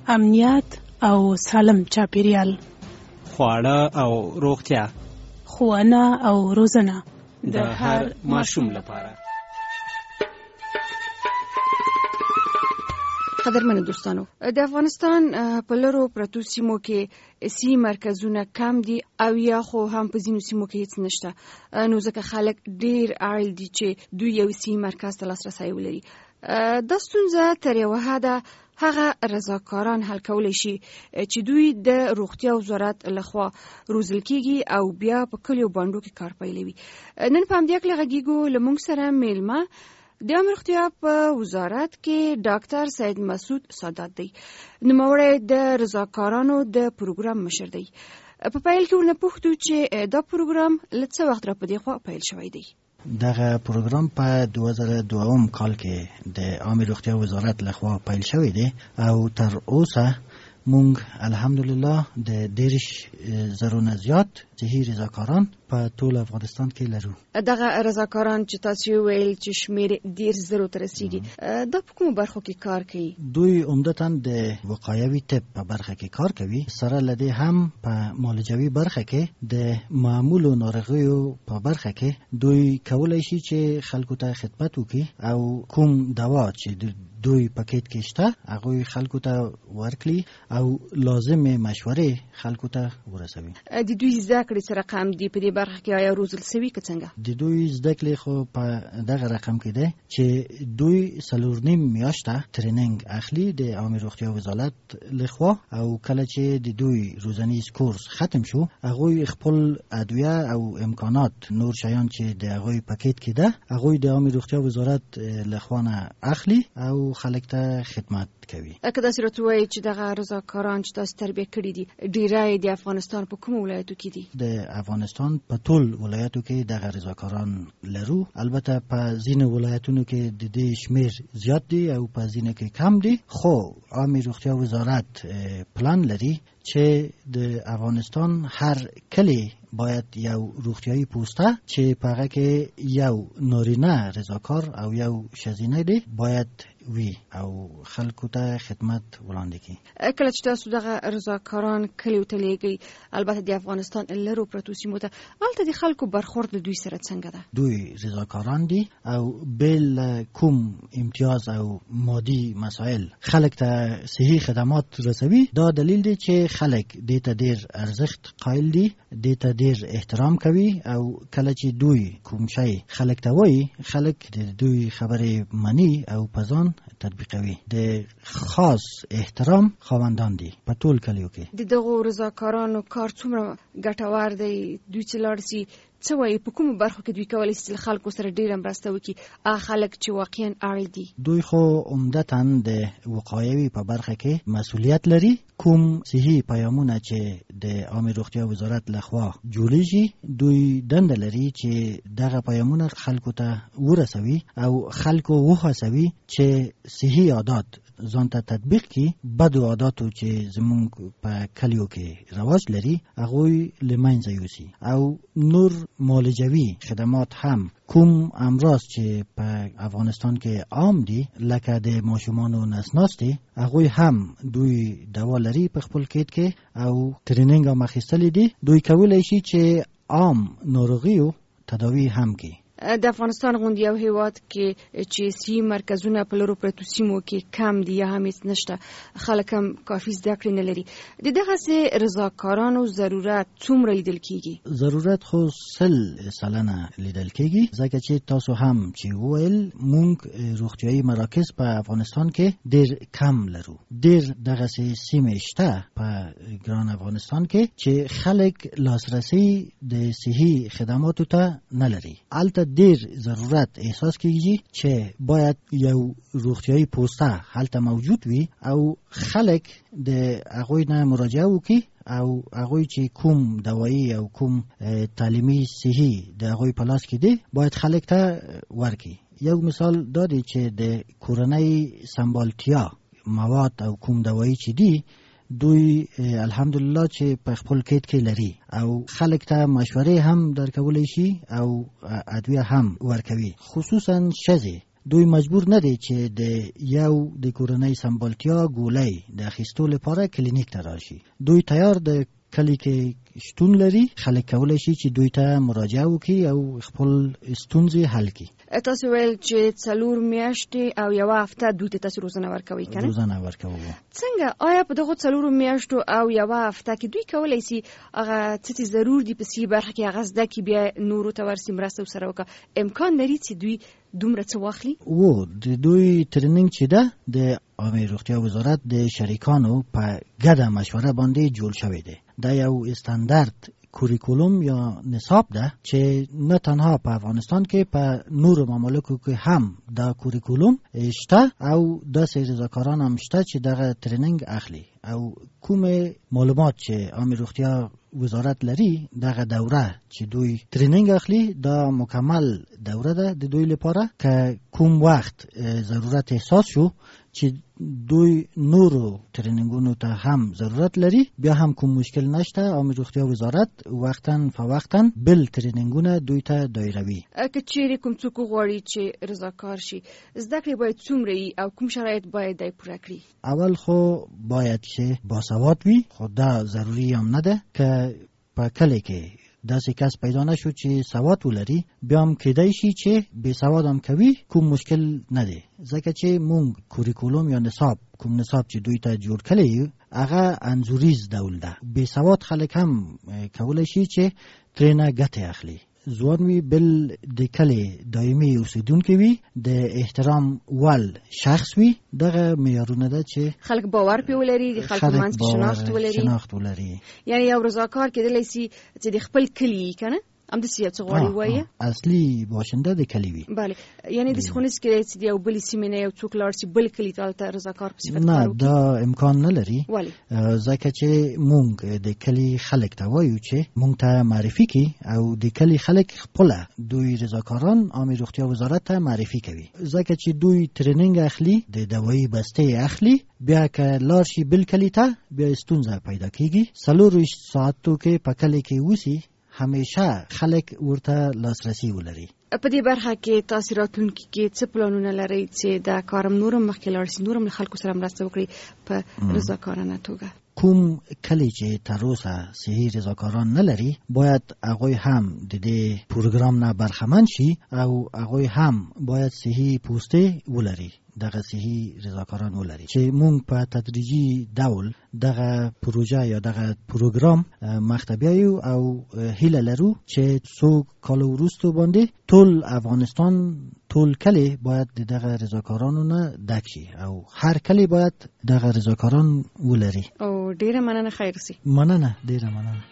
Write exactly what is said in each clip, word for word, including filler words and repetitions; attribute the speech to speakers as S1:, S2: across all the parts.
S1: امنیت او سالم چاپیریال،
S2: خواړه او روغتیا،
S1: ښوونه او روزنه
S2: د هر ماشوم لپاره.
S3: قدرمنو دوستانو، د افغانستان په لرو پرتو سیمو کې سی مرکزونه کم دي او یا خو هم په ځینو سیمو کې هیڅ نشته، نو ځکه خلک ډیر اړ دي چې دوی یو سی مرکز ته لاسرسی ولري. دا ستونزه تر یوه حده هغه رضاکاران حل کولی شي چې دوی د روغتیا وزارت لخوا روزل کیږي او بیا په کلیو باندو کې کار پیلوي. نن په همدې اړه غږیږو له موږ سره میلمه د عامه روغتیا په وزارت کې ډاکټر سید مسعود سادات دی، نوموړی د رضاکارانو د پروګرام مشر دی. په پیل کې ورنه پوښتو چې دا پروګرام له څه وخت را په دې خوا پیل شوی دی؟
S4: دغه پروګرام په دوه زره دوه کال کې د عامه روغتیا وزارت لخوا پیل شوی دی او تر اوسه مونږ الحمدلله د دیرش زرو نه زیات صحي رضاکاران په ټول افغانستان کې لرو.
S3: دغه رضاکاران چې تاسو ویل چې شمیر ډیر زرو ته رسیدي، دا په کومو برخو کې کار کوي؟
S4: دوی عمدتاً د وقایوي طب په برخه کې کار کوي، سره لدی هم په معالجوي برخه کې د معمولو ناروغیو په برخه کې دوی کولای شي چې خلکو ته خدمت وکړي او کوم دوا چې دوی پاکټ کې شته هغه خلکو ته ورکړي او لازمه مشورې خلکو ته ورسوي.
S3: د دوی زده کړې څه رقم دی په دې برخه کې؟ آیا روزل سوي که څنګه؟
S4: د دوی زده کړې خو په دغه رقم کې ده چې دوی څلور نیم میاشته تریننګ اخلي د عامه روغتیا وزارت لخوا او کله چې د دوی روزنیز کورس ختم شو هغه خپل ادویه او امکانات نور شیان چې د هغه پاکټ کې ده هغه د عامه روغتیا وزارت لخوا نه اخلي او خلک ته خدمت کوي.
S3: که داسې راته وایي چې دغه رضاکاران چې تاسو تربیه کړي دي ډیری د افغانستان په کومو ولایتو کې دي؟
S4: د افغانستان په ټول ولایتو کې دغه رضاکاران لرو، البته په ځینو ولایتونو کې د دې شمیر زیات دی او په ځینو کې کم دی، خو عامه روغتیا وزارت پلان لري چې د افغانستان هر کلی باید یو روغتیایی پوسته چې په هغه کې یو نارینه رضاکار او یو ښځینه دی باید وی او خلکو ته خدمت وړاندې کړي.
S3: کله چې تاسو دغه رضاکاران کلیو ته لیږئ، البته د افغانستان لرو پرتو سیمو ته، هلته د خلکو برخورد له دوی سره څنګه ده؟
S4: دوی رضاکاران دي او بل کوم امتیاز او مادي مسائل خلک ته صحي خدمات رسوي. دا دلیل دی چې خلک دې ته ډیر ارزښت قایل دي، دې ته ډیر احترام کوي او کله چې دوی کوم شی خلک ته وایي خلک د دوی خبرې مني او په ځان تطبیقوي. د خاص احترام خاوندان دي په ټول کلیو کې.
S3: د دغو رضاکارانو کار څومره ګټور دی؟ دوی چې لاړ سي څه وایي په کومو برخو کې دوی کولی شي خلکو سره ډیره مرسته وکړي، هغه خلک چې واقعا اړ دي؟
S4: دوی خو عمدتاً د وقایوي په برخه کې مسؤلیت لري. کوم صحي پیامونه چې د عامه روغتیا وزارت لخوا جوړیږي دوی دنده لري چې دغه پیامونه خلکو ته ورسوي او خلکو وهڅوي چې صحي عادات ځان ته تطبیق کړي. بدو عاداتو چې زمونږ په کلیو کې رواج لري هغوی له منځه یوسي او نور معالجوي خدمات هم کوم امراض چې په افغانستان کې عام دي لکه د ماشومانو نسناستي هغوی هم دوی دوا لري په خپل کیټ کې او تریننګ هم اخیستلی دي. دوی کولی شي چې عام ناروغیو تداوی هم کړي.
S3: د افغانستان غوندې یو هیواد کې چې صحي مرکزونه په لرو پرتو سیمو کې کم دي یا هم هیڅ نشته، خلک هم کافي زده کړې نه لري، د دغسې رضاکارانو ضرورت څومره لیدل کیږي؟
S4: ضرورت خو سل سلنه لیدل کیږي، ځکه چې تاسو هم چې وویل مونږ روغتیایي مراکز په افغانستان کې ډیر کم لرو. ډیر دغسې سیمې شته په ګران افغانستان کې چې خلک لاسرسی د صحي خدماتو ته نه لري. البته ډیر ضرورت احساس کیږي چې باید یو روغتیایي پوسته هلته موجود وي او خلک د هغوی نه مراجعه وکړي او هغوی چې کوم دوایی او کوم تعلیمي صحي د هغوی په لاس کې دی باید خلک ته ورکړي. یو مثال دا دی چې د کورنۍ سمبالتیا مواد او کوم دوایی چې دی دوی الحمدلله چې په خپل کیټ کې لري او خلک ته مشورې هم درکولی شي او ادویه هم ورکوي. خصوصا ښځې دوی مجبور نه دي چې د یو د کورنۍ سمبالتیا ګولۍ د اخیستو لپاره کلینیک ته راشي. دوی تیار د کلی کې شتون لري، خلک کولی شي چې دوی ته مراجعه وکړي او خپل ستونزې حل کړي.
S3: تاسو ویل چې څلور میاشتې او یو هفته دوی ته تاسو روزنه ورکوي کنه؟
S4: روزنه ورکوو.
S3: څنګه آیا په دغه څلور میاشتو او یو هفته کې دوی کولی شي هغه څه ضرور دي په سی برخه کې هغه زده کې بیا نورو ته ورسي مرسته سره وکړه؟ امکان لري چې دوی دومره څه واخلي؟
S4: و د دوی ترنینګ چې ده د عامه روغتیا وزارت د شریکانو په ګډه مشوره باندې جوړ شوی دی. دا یو استاندارد کوریکولوم یا نصاب ده چې نه تنها په افغانستان کې په نورو ممالکو کې هم دا کوریکولوم شته او داسې رضاکاران هم شته چې دغه ترنینګ اخلي او کوم معلومات چې عامه روغتیا وزارت لري دغه دوره چې دوی ترنینګ اخلي دا مکمل دوره ده د دوی لپاره که کوم وخت ضرورت احساس شو چې دوی نورو ترنینګونو ته هم ضرورت لري بیا هم کوم مشکل نشته. عامه روغتیا وزارت وختاً فوقتاً بل ترنینګونه دوی ته دایروي.
S3: که چیرې کوم څوک غواړي چې رضاکار شي زده کړې باید څومره او کوم شرایط باید دای پوره کړي؟
S4: اول خو باید چې باسواد وي، خو دا ضروري هم نه ده که په کلی کې داسې کس پیدا نشو چې سواد ولري بیا هم کېدای شي چې بې سواد هم کوي، کوم مشکل نه دی ځکه چې مونږ کوریکولوم یا نصاب کوم نصاب چې دوی ته جوړ کړی یو هغه انځوریز ډول ده. بې سواد خلک هم کولی شي چې ترېنه ګټه اخلي. ځوان وي بل د کلي دایمي اوسیدونکی وي، د احترام ول شخص وي، دغه معیارونه ده چې
S3: خلک باور پې ولري، د خلکو منځ کې شناخت ولري.
S4: شناخت ولري
S3: یعنی یو رضاکار کېدلی شي چې د خپل کلي که نه همداسې یو څه غواړي وایي
S4: اصلي باشنده د کلي وي.
S3: بله، یعنی داسې خو نهسي کېدی چې د یو بلې سیمې نه یو څوک لاړ شي بل کلي ته هلته رضاکار په صفت کار وکړي؟
S4: نه، دا امکان نه لري.
S3: ولې؟
S4: ځکه چې مونږ د کلي خلک ته وایو چې مونږ ته معرفي کړي او د کلي خلک خپله دوی رضاکاران عامه روغتیا وزارت ته معرفي کوي ځکه چې دوی ترینینګ اخلي، د دوایي بستې اخلي، بیا که لاړ شي بل کلي ته بیا ستونزه پیدا کېږي. څلورویشت ساعتو کې په کلي کې اوسي همیشه خلک ورته لاسرسي ولري.
S3: په دې برخه کې تاسو راتلونکي کې څه پلانونه لرئ چې دا کارم نورم مخکې لاړ شي، نورم له خلکو سره مرسته وکړي په رضاکارانه توګه؟
S4: کوم کلی چې تر اوسه صحي رضاکاران نه لري باید هغوی هم د دې پروګرام نه برخمن شي او هغوی هم باید صحي پوستې ولري، دغه صحي رضاکاران ولري چې مونږ په تدریجي ډول دغه پروژه یا دغه پروګرام مخته بیایو او هیله لرو چې څو کال وروسته باندې ټول افغانستان ټول کلی باید دغه رضاکارانو نه ډک شي او هر کلی باید دغه رضاکاران ولري.
S3: او ډیره مننه، خیر سي.
S4: مننه، ډیره مننه.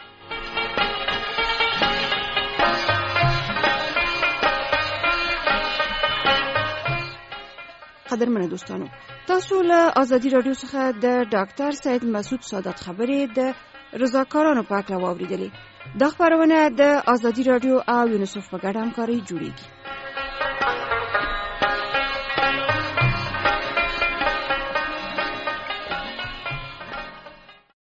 S3: قدرمنه دوستانو، تاسو له ازادي رادیو څخه د ډاکټر سید مسعود سادات خبرې د رضاکارانو په اړه واوریدلې. دا خبرونه د ازادي رادیو او یونیسف په ګډه همکاري جوړیږي.